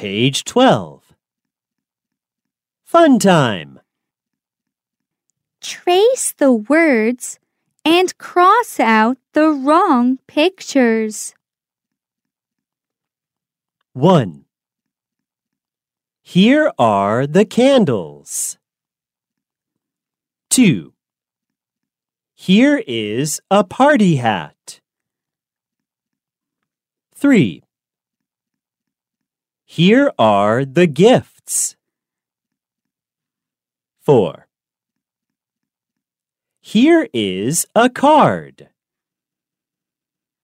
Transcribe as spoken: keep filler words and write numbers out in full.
Page twelve. Fun time. Trace the words and cross out the wrong pictures. one. Here are the candles. two. Here is a party hat. three. Here are the gifts. four. Here is a card.